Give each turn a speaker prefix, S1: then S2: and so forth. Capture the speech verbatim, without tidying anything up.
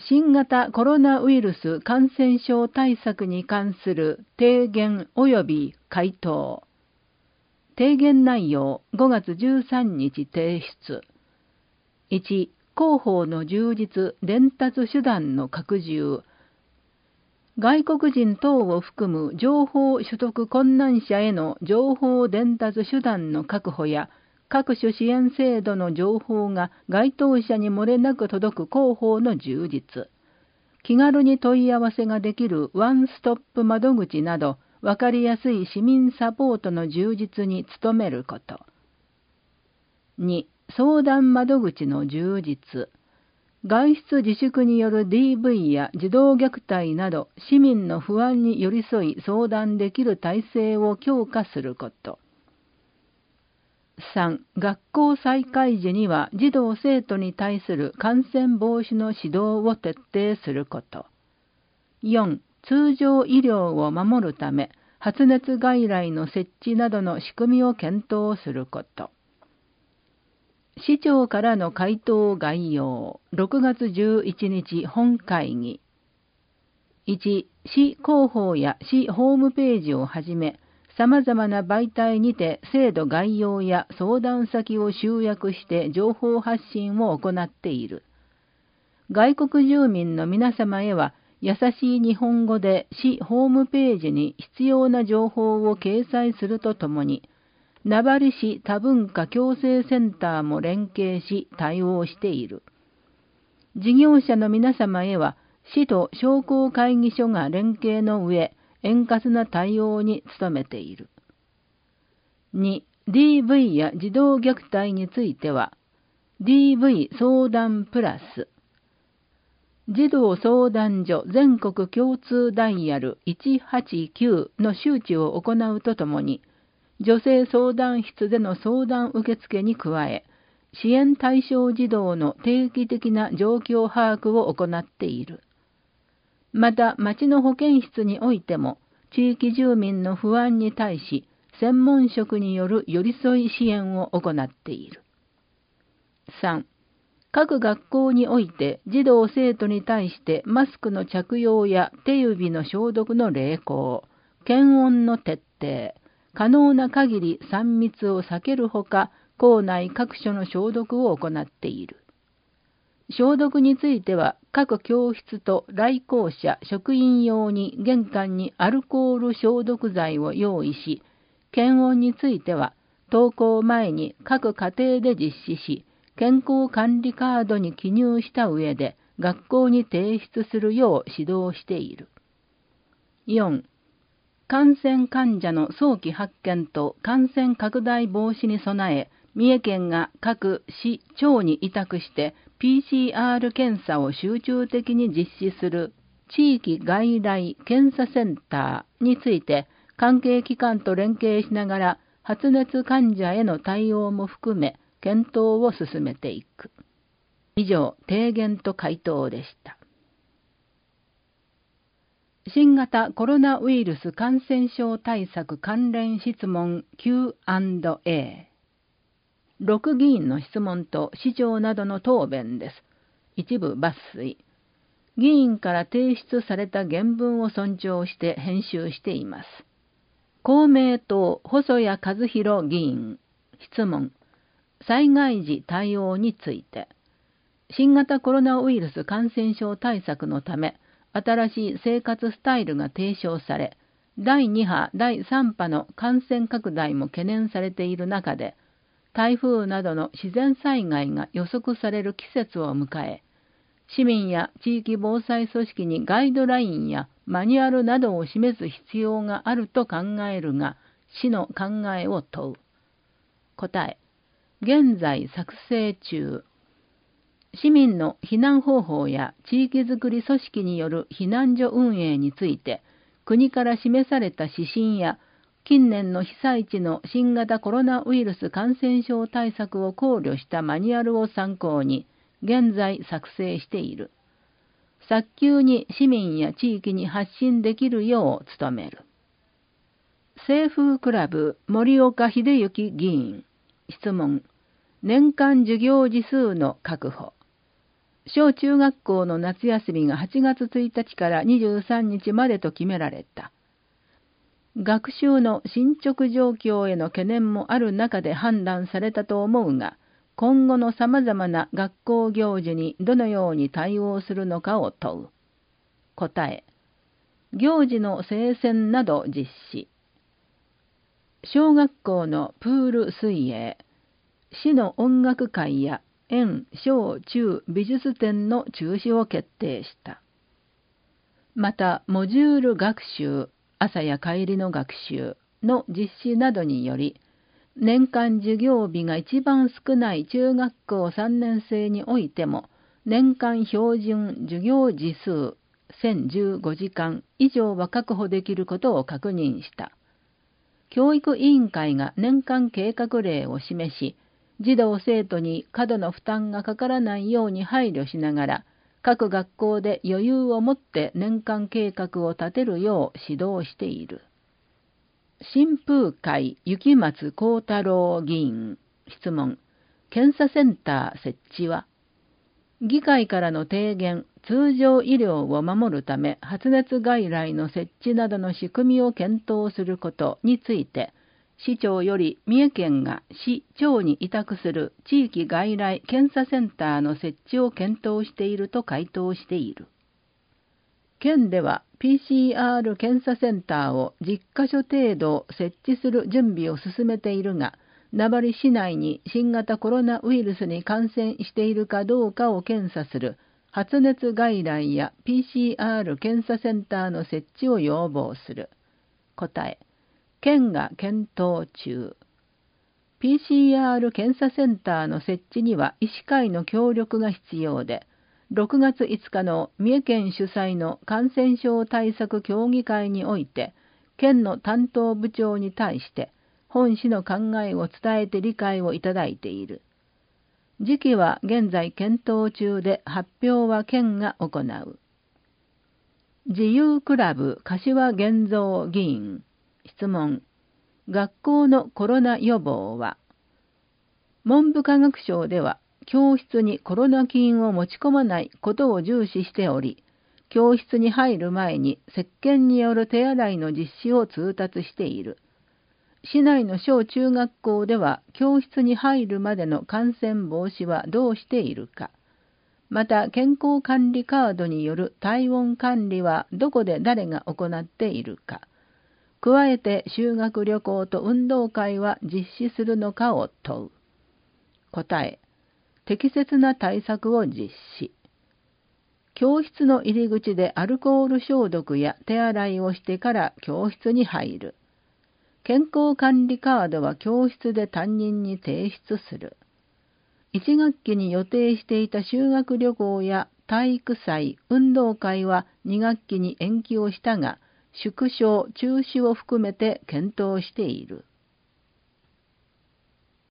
S1: 新型コロナウイルス感染症対策に関する提言及び回答。提言内容ごがつじゅうさんにち提出。いち、広報の充実、伝達手段の拡充。外国人等を含む情報取得困難者への情報伝達手段の確保や、各種支援制度の情報が該当者に漏れなく届く広報の充実。気軽に問い合わせができるワンストップ窓口など、わかりやすい市民サポートの充実に努めること。に、相談窓口の充実。外出自粛による ディーブイ や児童虐待など、市民の不安に寄り添い相談できる体制を強化すること。さん、学校再開時には児童生徒に対する感染防止の指導を徹底すること。よん、通常医療を守るため、発熱外来の設置などの仕組みを検討すること。市長からの回答概要、ろくがつじゅういちにち本会議。いち、市広報や市ホームページをはじめ、様々な媒体にて制度概要や相談先を集約して情報発信を行っている。外国住民の皆様へは、優しい日本語で市ホームページに必要な情報を掲載するとともに、名張市多文化共生センターも連携し対応している。事業者の皆様へは、市と商工会議所が連携の上、円滑な対応に努めている。に、ディーブイ や児童虐待については、ディーブイ 相談プラス、児童相談所全国共通ダイヤルいちはちきゅうの周知を行うとともに、女性相談室での相談受付に加え、支援対象児童の定期的な状況把握を行っている。また、町の保健室においても、地域住民の不安に対し、専門職による寄り添い支援を行っている。さん、各学校において児童生徒に対してマスクの着用や手指の消毒の励行、検温の徹底、可能な限りさん密を避けるほか、校内各所の消毒を行っている。消毒については、各教室と来校者、職員用に玄関にアルコール消毒剤を用意し、検温については、登校前に各家庭で実施し、健康管理カードに記入した上で、学校に提出するよう指導している。よん、感染患者の早期発見と感染拡大防止に備え、三重県が各市町に委託して ピーシーアール 検査を集中的に実施する地域外来検査センターについて、関係機関と連携しながら発熱患者への対応も含め検討を進めていく。以上、提言と回答でした。新型コロナウイルス感染症対策関連質問 キューアンドエー。ろく議員の質問と市長などの答弁です。一部抜粋。議員から提出された原文を尊重して編集しています。公明党細谷和弘議員。質問。災害時対応について。新型コロナウイルス感染症対策のため、新しい生活スタイルが提唱され、だいに波、だいさん波の感染拡大も懸念されている中で、台風などの自然災害が予測される季節を迎え、市民や地域防災組織にガイドラインやマニュアルなどを示す必要があると考えるが、市の考えを問う。答え。現在作成中。市民の避難方法や地域づくり組織による避難所運営について、国から示された指針や近年の被災地の新型コロナウイルス感染症対策を考慮したマニュアルを参考に、現在作成している。早急に市民や地域に発信できるよう努める。清風クラブ森岡秀幸議員。質問。年間授業時数の確保。 小中学校の夏休みがはちがつついたちからにじゅうさんにちまでと決められた。学習の進捗状況への懸念もある中で判断されたと思うが、今後の様々な学校行事にどのように対応するのかを問う。答え。行事の聖戦など実施。小学校のプール水泳、市の音楽会や園小中美術展の中止を決定した。また、モジュール学習、朝や帰りの学習の実施などにより、年間授業日が一番少ない中学校さんねん生においても、年間標準授業時数せんじゅうごじかん以上は確保できることを確認した。教育委員会が年間計画例を示し、児童生徒に過度の負担がかからないように配慮しながら、各学校で余裕を持って年間計画を立てるよう指導している。新風会雪松幸太郎議員、質問。検査センター設置は、議会からの提言、通常医療を守るため発熱外来の設置などの仕組みを検討することについて、市長より三重県が市長に委託する地域外来検査センターの設置を検討していると回答している。県では ピーシーアール 検査センターをじゅっかしょ程度設置する準備を進めているが、名張市内に新型コロナウイルスに感染しているかどうかを検査する発熱外来や ピーシーアール 検査センターの設置を要望する。答え。県が検討中。ピーシーアール 検査センターの設置には医師会の協力が必要で、ろくがついつかの三重県主催の感染症対策協議会において、県の担当部長に対して本市の考えを伝えて理解をいただいている。時期は現在検討中で発表は県が行う。自由クラブ柏源三議員、質問。学校のコロナ予防は、文部科学省では教室にコロナ菌を持ち込まないことを重視しており、教室に入る前に石鹸による手洗いの実施を通達している。市内の小中学校では教室に入るまでの感染防止はどうしているか。また健康管理カードによる体温管理はどこで誰が行っているか。加えて修学旅行と運動会は実施するのかを問う。答え。適切な対策を実施。教室の入り口でアルコール消毒や手洗いをしてから教室に入る。健康管理カードは教室で担任に提出する。いち学期に予定していた修学旅行や体育祭、運動会はに学期に延期をしたが、縮小、中止を含めて検討している。